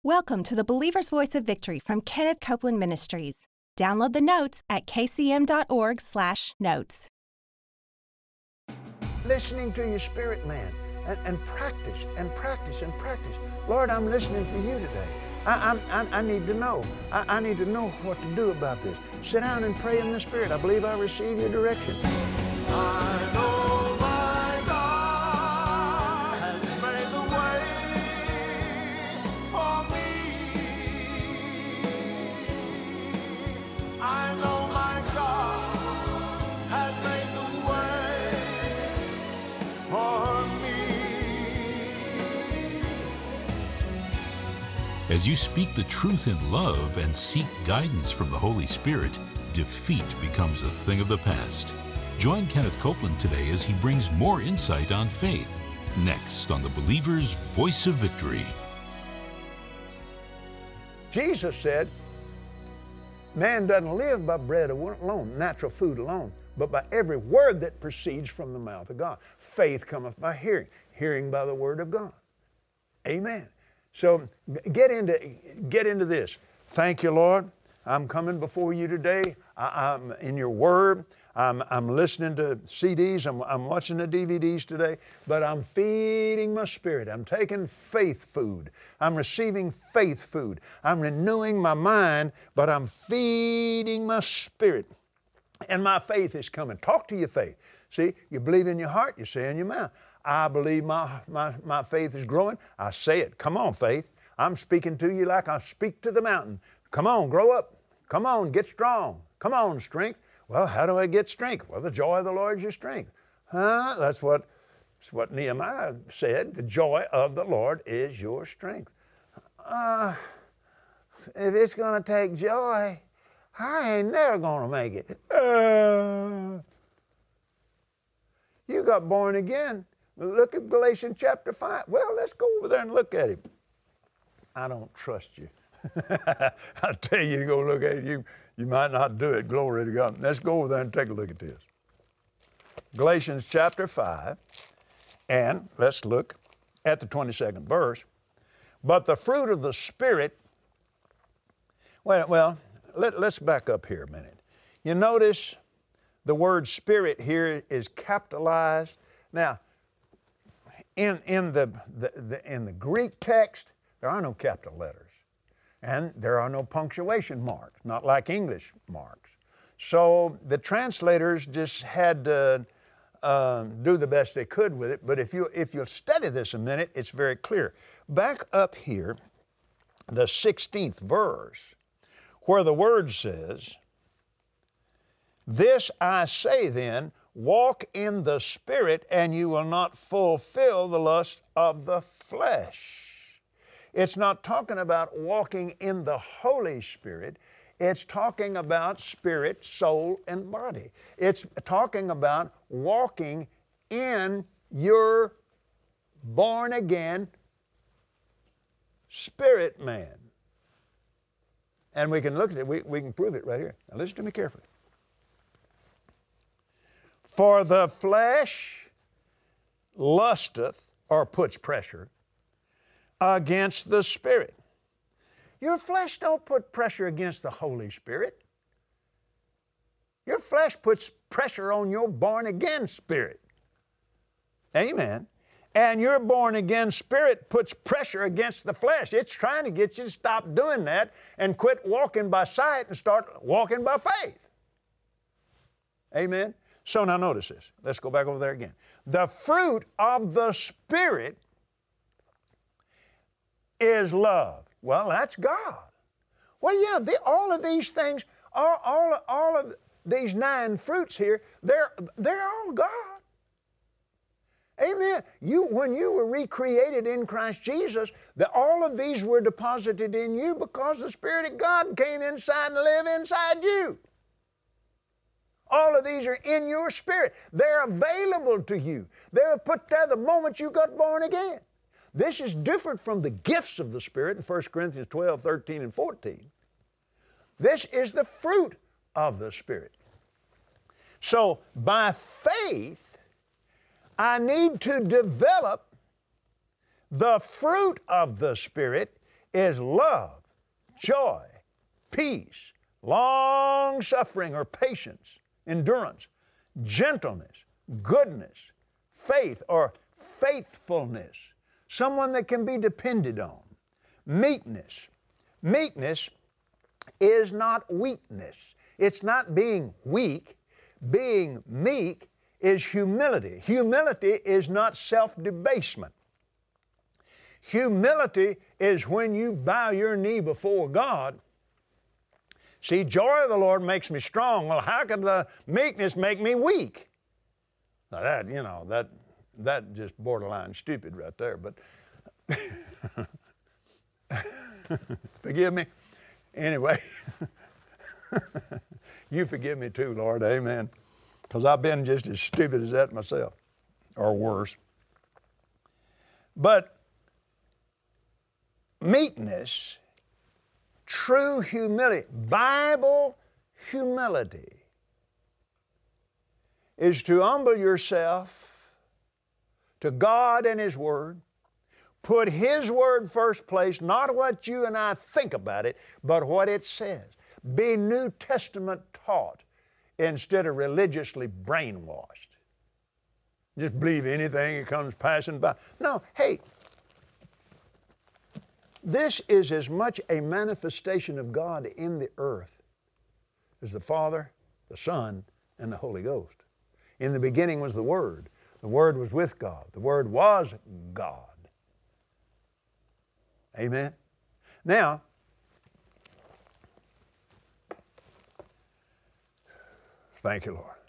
Welcome to the Believer's Voice of Victory from Kenneth Copeland Ministries. Download the notes at kcm.org/notes. Listening to your spirit man and practice and practice and practice. Lord, I'm listening for you today. I need to know. I need to know what to do about this. Sit down and pray in the Spirit. I believe I receive your direction. I know my God has made the way for me. I know my God has made the way for me. As you speak the truth in love and seek guidance from the Holy Spirit, defeat becomes a thing of the past. Join Kenneth Copeland today as he brings more insight on faith. Next on the Believer's Voice of Victory. Jesus said, man doesn't live by bread alone, natural food alone, but by every word that proceeds from the mouth of God. Faith cometh by hearing, hearing by the word of God. Amen. So get into this. Thank you, Lord. I'm coming before you today. I'm in your word. I'm listening to CDs. I'm watching the DVDs today. But I'm feeding my spirit. I'm taking faith food. I'm receiving faith food. I'm renewing my mind, but I'm feeding my spirit. And my faith is coming. Talk to your faith. See, you believe in your heart, you say in your mouth. I believe my faith is growing. I say it. Come on, faith. I'm speaking to you like I speak to the mountain. Come on, grow up. Come on, get strong. Come on, strength. Well, how do I get strength? Well, the joy of the Lord is your strength. That's what Nehemiah said. The joy of the Lord is your strength. If it's going to take joy, I ain't never going to make it. You got born again. Look at Galatians chapter 5. Well, let's go over there and look at him. I don't trust you. I tell you to go look at it. You might not do it. Glory to God. Let's go over there and take a look at this. Galatians chapter 5, and let's look at the 22nd verse. But the fruit of the Spirit, let's back up here a minute. You notice the word Spirit here is capitalized. Now, in the Greek text, there are no capital letters. And there are no punctuation marks, not like English marks. So the translators just had to do the best they could with it. But if you'll study this a minute, it's very clear. Back up here, the 16th verse, where the word says, "This I say then, walk in the Spirit, and you will not fulfill the lust of the flesh." It's not talking about walking in the Holy Spirit. It's talking about spirit, soul, and body. It's talking about walking in your born-again spirit man. And we can look at it. We can prove it right here. Now listen to me carefully. For the flesh lusteth, or puts pressure, against the Spirit. Your flesh don't put pressure against the Holy Spirit. Your flesh puts pressure on your born-again spirit. Amen. And your born-again spirit puts pressure against the flesh. It's trying to get you to stop doing that and quit walking by sight and start walking by faith. Amen. So now notice this. Let's go back over there again. The fruit of the Spirit is love. Well, that's God. Well, yeah, all of these things, all of these 9 fruits here, they're all God. Amen. When you were recreated in Christ Jesus, all of these were deposited in you because the Spirit of God came inside and lived inside you. All of these are in your spirit. They're available to you. They were put there the moment you got born again. This is different from the gifts of the Spirit in 1 Corinthians 12, 13, and 14. This is the fruit of the Spirit. So by faith, I need to develop the fruit of the Spirit is love, joy, peace, long-suffering or patience, endurance, gentleness, goodness, faith or faithfulness, someone that can be depended on. Meekness. Meekness is not weakness. It's not being weak. Being meek is humility. Humility is not self-debasement. Humility is when you bow your knee before God. See, joy of the Lord makes me strong. Well, how could the meekness make me weak? Now that just borderline stupid right there, but forgive me. Anyway, you forgive me too, Lord, amen, because I've been just as stupid as that myself, or worse. But meekness, true humility, Bible humility, is to humble yourself to God and His Word. Put His Word first place, not what you and I think about it, but what it says. Be New Testament taught instead of religiously brainwashed. Just believe anything that comes passing by. No, hey, this is as much a manifestation of God in the earth as the Father, the Son, and the Holy Ghost. In the beginning was the Word. The Word was with God. The Word was God. Amen? Now, thank you, Lord.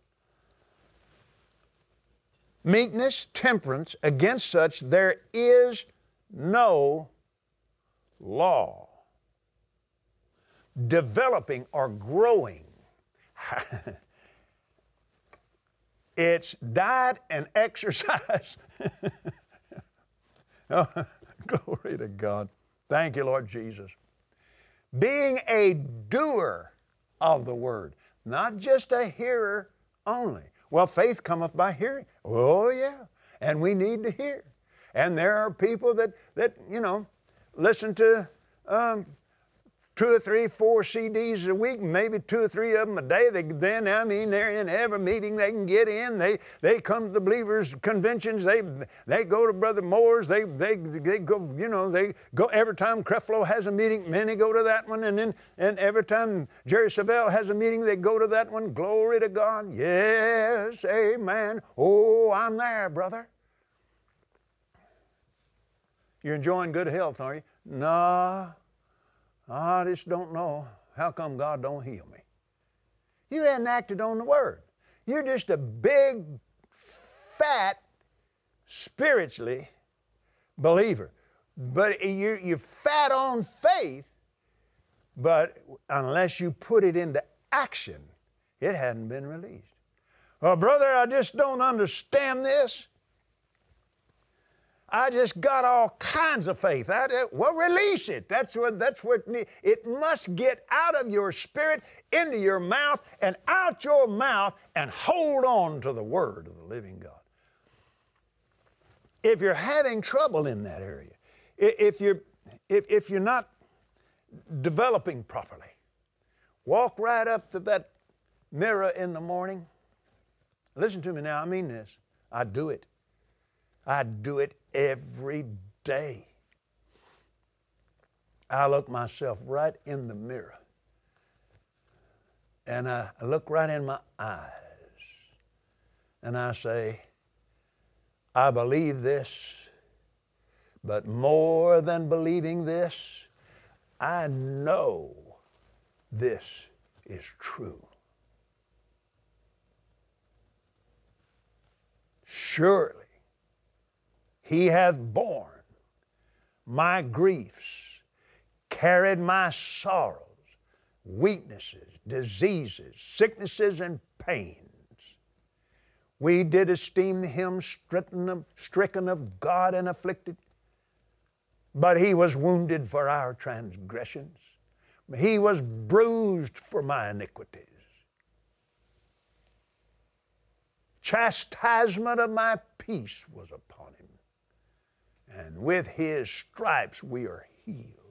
Meekness, temperance, against such there is no law. Developing or growing. It's diet and exercise. Oh, glory to God. Thank you, Lord Jesus. Being a doer of the Word, not just a hearer only. Well, faith cometh by hearing. Oh, yeah. And we need to hear. And there are people that listen to 2 or 3, 4 CDs a week, maybe 2 or 3 of them a day. They're in every meeting they can get in. They come to the believers' conventions. They go to Brother Moore's. They go, they go every time Creflo has a meeting, many go to that one. And every time Jerry Savelle has a meeting, they go to that one. Glory to God. Yes, amen. Oh, I'm there, brother. You're enjoying good health, are you? No. I just don't know. How come God don't heal me? You hadn't acted on the Word. You're just a big, fat, spiritually believer. But you're fat on faith, but unless you put it into action, it hadn't been released. Well, brother, I just don't understand this. I just got all kinds of faith. Well, release it. That's what it must get out of your spirit, into your mouth, and out your mouth, and hold on to the Word of the living God. If you're having trouble in that area, if you're not developing properly, walk right up to that mirror in the morning. Listen to me now, I mean this. I do it. I do it every day. I look myself right in the mirror, and I look right in my eyes, and I say, I believe this, but more than believing this, I know this is true. Surely He hath borne my griefs, carried my sorrows, weaknesses, diseases, sicknesses, and pains. We did esteem Him stricken of God and afflicted, but He was wounded for our transgressions. He was bruised for my iniquities. Chastisement of my peace was upon Him, and with His stripes we are healed.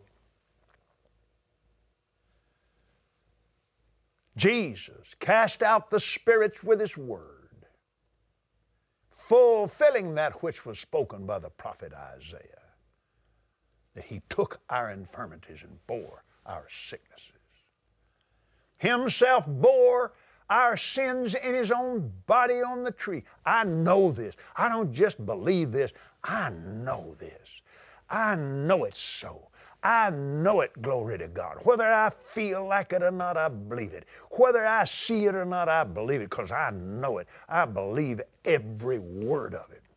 Jesus cast out the spirits with His word, fulfilling that which was spoken by the prophet Isaiah, that He took our infirmities and bore our sicknesses. Himself bore our sins in His own body on the tree. I know this. I don't just believe this. I know this. I know it's so. I know it, glory to God. Whether I feel like it or not, I believe it. Whether I see it or not, I believe it, because I know it. I believe every word of it.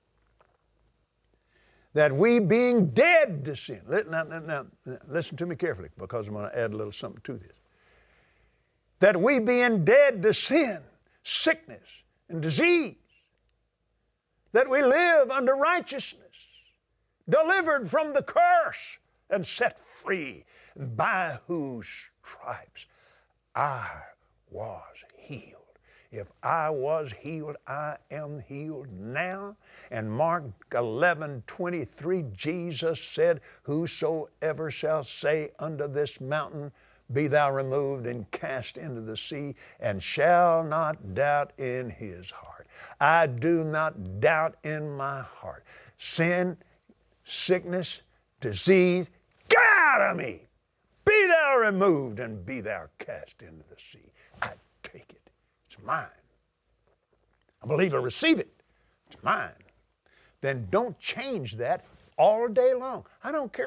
That we being dead to sin. Now, listen to me carefully, because I'm going to add a little something to this. That we being dead to sin, sickness, and disease, that we live under righteousness, delivered from the curse, and set free, by whose stripes I was healed. If I was healed, I am healed now. And Mark 11:23, Jesus said, whosoever shall say unto this mountain, be thou removed and cast into the sea, and shall not doubt in his heart. I do not doubt in my heart. Sin, sickness, disease, get out of me! Be thou removed and be thou cast into the sea. I take it. It's mine. I believe I receive it. It's mine. Then don't change that all day long. I don't care.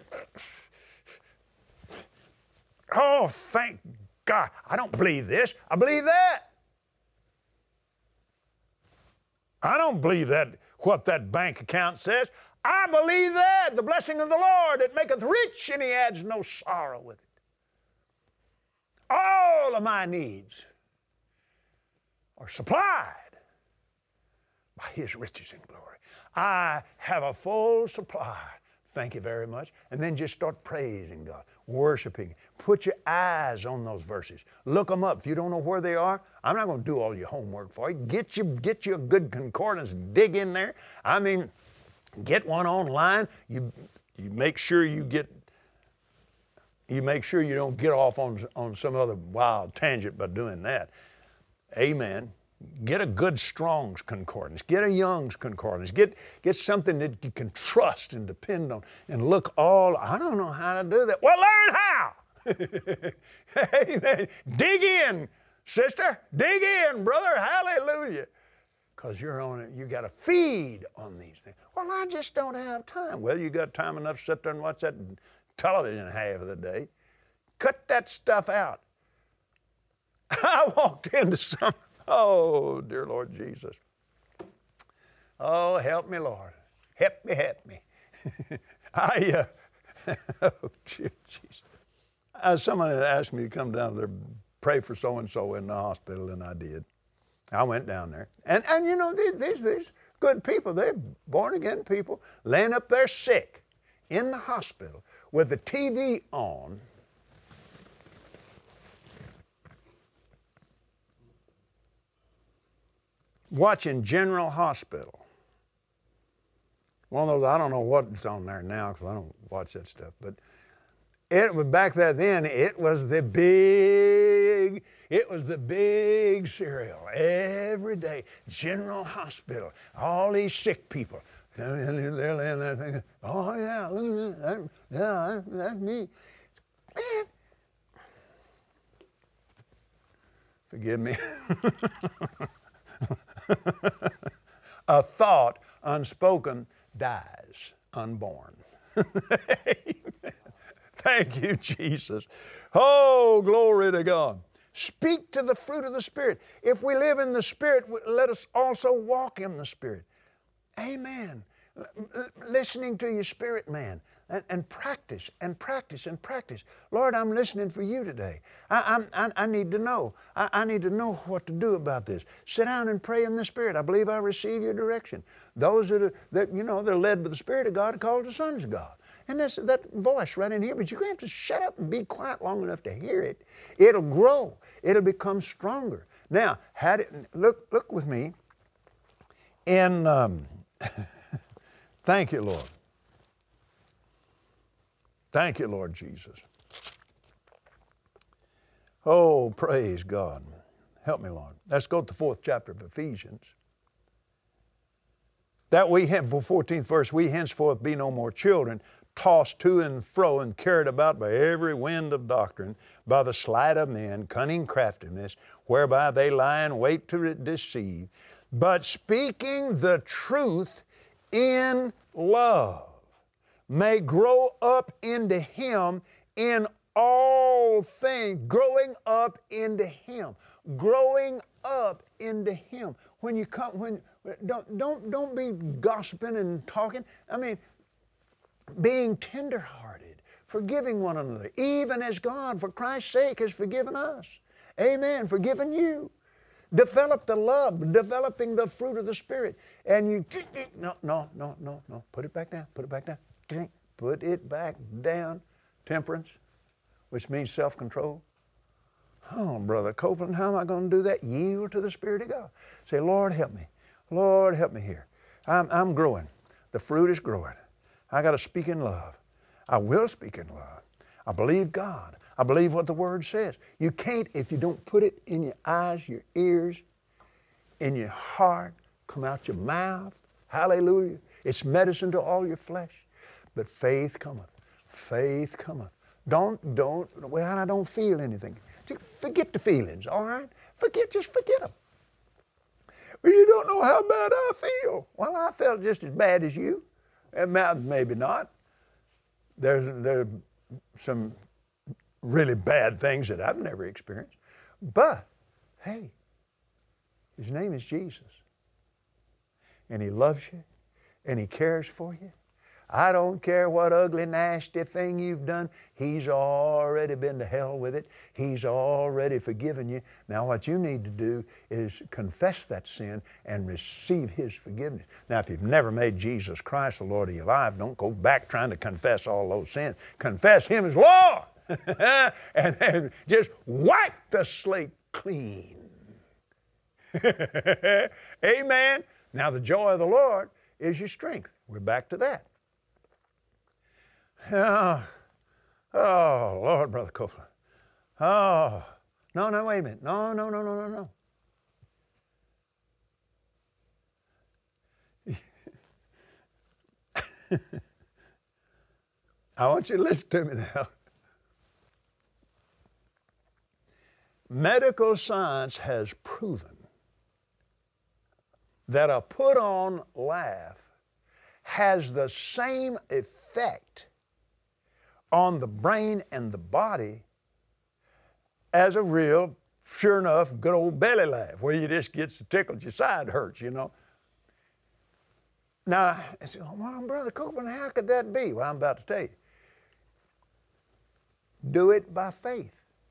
Oh, thank God. I don't believe this. I believe that. I don't believe that, what that bank account says. I believe that. The blessing of the Lord, it maketh rich, and He adds no sorrow with it. All of my needs are supplied by His riches and glory. I have a full supply. Thank you very much. And then just start praising God, worshiping. Put your eyes on those verses. Look them up. If you don't know where they are, I'm not going to do all your homework for you. Get you a good concordance. Dig in there. I mean, get one online. You make sure you don't get off on some other wild tangent by doing that. Amen. Get a good Strong's concordance. Get a Young's concordance. Get something that you can trust and depend on. And look I don't know how to do that. Well, learn how. Amen. Dig in, sister. Dig in, brother. Hallelujah. Because you're on it. You got to feed on these things. Well, I just don't have time. Well, you got time enough to sit there and watch that television half of the day. Cut that stuff out. I walked into some. Oh, dear Lord Jesus. Oh, help me, Lord. Help me. Oh, Jesus. Someone had asked me to come down there, pray for so-and-so in the hospital, and I did. I went down there. And you know, these good people, they're born-again people, laying up there sick in the hospital with the TV on, watching General Hospital. One of those, I don't know what's on there now because I don't watch that stuff, but it was back then, it was the big serial every day. General Hospital, all these sick people. They're laying there thinking, oh yeah, look at that. Yeah, that's me. Man. Forgive me. A thought unspoken dies unborn. Amen. Thank you, Jesus. Oh, glory to God. Speak to the fruit of the Spirit. If we live in the Spirit, let us also walk in the Spirit. Amen. Listening to your spirit man. And practice. Lord, I'm listening for you today. I need to know. I need to know what to do about this. Sit down and pray in the Spirit. I believe I receive your direction. Those that they're led by the Spirit of God are called the sons of God. And that's that voice right in here. But you're going to have to shut up and be quiet long enough to hear it. It'll grow. It'll become stronger. Now, look with me in... Thank you, Lord. Thank you, Lord Jesus. Oh, praise God. Help me, Lord. Let's go to the 4th chapter of Ephesians. That we have, for 14th verse, we henceforth be no more children, tossed to and fro and carried about by every wind of doctrine, by the sleight of men, cunning craftiness, whereby they lie in wait to deceive, but speaking the truth in love, may grow up into Him in all things, growing up into Him, growing up into Him. When you come, don't be gossiping and talking. I mean, being tenderhearted, forgiving one another, even as God, for Christ's sake, has forgiven us. Amen. Forgiven you. Develop the love, developing the fruit of the Spirit. And you, no. Put it back down. Put it back down. Put it back down. Temperance, which means self-control. Oh, Brother Copeland, how am I going to do that? Yield to the Spirit of God. Say, Lord, help me. Lord, help me here. I'm growing. The fruit is growing. I got to speak in love. I will speak in love. I believe God. I believe what the Word says. You can't if you don't put it in your eyes, your ears, in your heart, come out your mouth. Hallelujah. It's medicine to all your flesh. But faith cometh. Faith cometh. Well, I don't feel anything. Forget the feelings, all right? Just forget them. Well, you don't know how bad I feel. Well, I felt just as bad as you. Maybe not. There's some really bad things that I've never experienced. But, hey, His name is Jesus. And He loves you, and He cares for you. I don't care what ugly, nasty thing you've done. He's already been to hell with it. He's already forgiven you. Now what you need to do is confess that sin and receive His forgiveness. Now if you've never made Jesus Christ the Lord of your life, don't go back trying to confess all those sins. Confess Him as Lord. And then just wipe the slate clean. Amen. Now the joy of the Lord is your strength. We're back to that. Oh, Lord, Brother Copeland. Oh, no, wait a minute. No. I want you to listen to me now. Medical science has proven that a put-on laugh has the same effect on the brain and the body as a real, sure enough, good old belly laugh where you just get tickled, your side hurts, you know. Now, I say, well, Brother Copeland, how could that be? Well, I'm about to tell you. Do it by faith.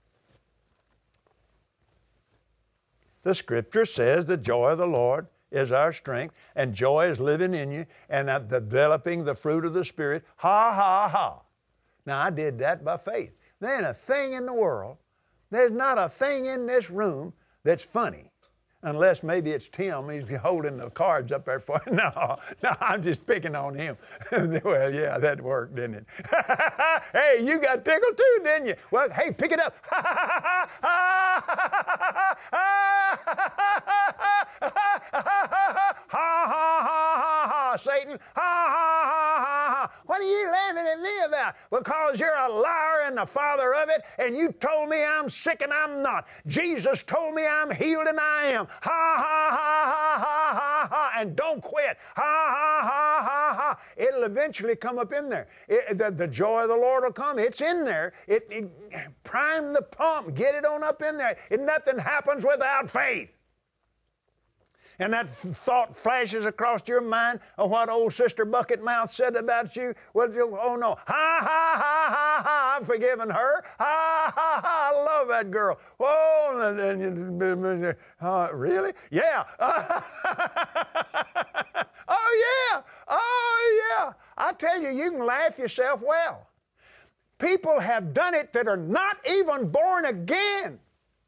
The Scripture says the joy of the Lord is our strength, and joy is living in you, and developing the fruit of the Spirit. Ha, ha, ha. Now, I did that by faith. There ain't a thing in the world, there's not a thing in this room that's funny, unless maybe it's Tim. He's holding the cards up there for you. No, I'm just picking on him. Well, yeah, that worked, didn't it? Hey, you got tickled too, didn't you? Well, hey, pick it up. Satan. What are you laughing at me about? Because you're a liar and the father of it, and you told me I'm sick and I'm not. Jesus told me I'm healed and I am. And don't quit. It'll eventually come up in there. The joy of the Lord will come. It's in there. Prime the pump. Get it on up in there. Nothing happens without faith. And that thought flashes across your mind of what old Sister Bucketmouth said about you. Well, oh no, I've forgiven her. I love that girl. Oh, really? Yeah. Oh yeah. I tell you, you can laugh yourself well. People have done it that are not even born again.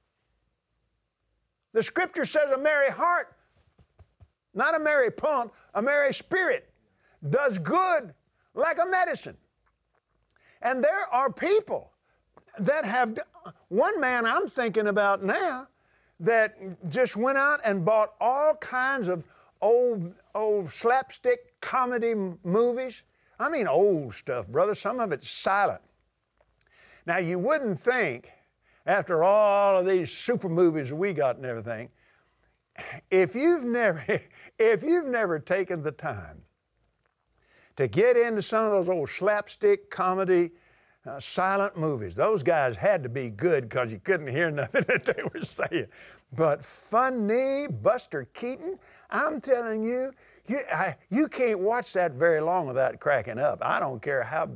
The Scripture says a merry heart, not a merry pump, a merry spirit does good like a medicine. And there are people that have, one man I'm thinking about now, that just went out and bought all kinds of old slapstick comedy movies. I mean old stuff, brother. Some of it's silent. Now you wouldn't think, after all of these super movies we got and everything, if you've never taken the time to get into some of those old slapstick comedy silent movies. Those guys had to be good because you couldn't hear nothing that they were saying. But funny, Buster Keaton, I'm telling you, you can't watch that very long without cracking up. I don't care how,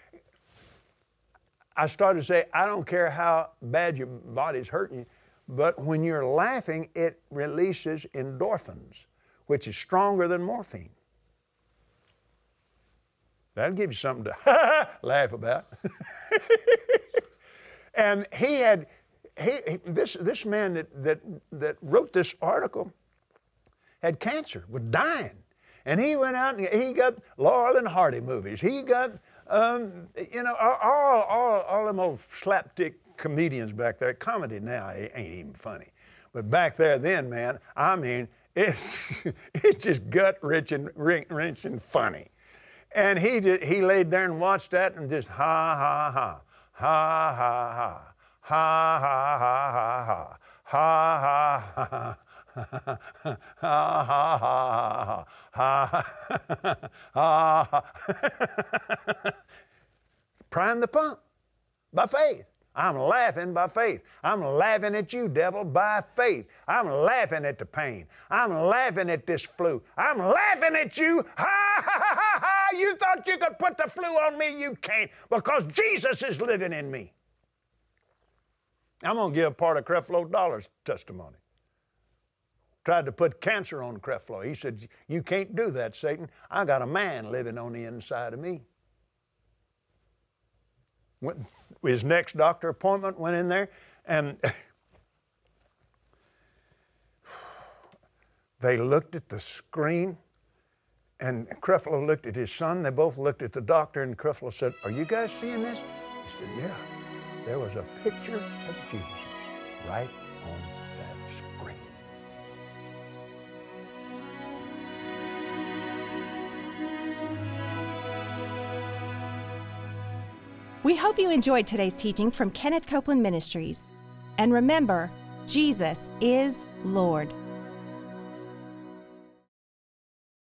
I started to say, I don't care how bad your body's hurting you, but when you're laughing, it releases endorphins, which is stronger than morphine. That'll give you something to laugh about. And this man that wrote this article had cancer, was dying. And he went out and he got Laurel and Hardy movies. He got, all them old slapstick comedians back there. Comedy now ain't even funny. But back there then, man, I mean, it's just gut-wrenching funny. And he laid there and watched that and just ha, ha, ha, ha, ha, ha, ha, ha, ha, ha, ha, ha, ha, ha, ha, ha. Prime the pump by faith. I'm laughing by faith. I'm laughing at you, devil, by faith. I'm laughing at the pain. I'm laughing at this flu. I'm laughing at you. Ha, ha, ha, ha, ha. You thought you could put the flu on me? You can't, because Jesus is living in me. I'm going to give part of Creflo Dollar's testimony. Tried to put cancer on Creflo. He said, you can't do that, Satan. I got a man living on the inside of me. His next doctor appointment, went in there, and they looked at the screen, and Creflo looked at his son. They both looked at the doctor, and Creflo said, are you guys seeing this? He said, yeah. There was a picture of Jesus right on that screen. We hope you enjoyed today's teaching from Kenneth Copeland Ministries. And remember, Jesus is Lord.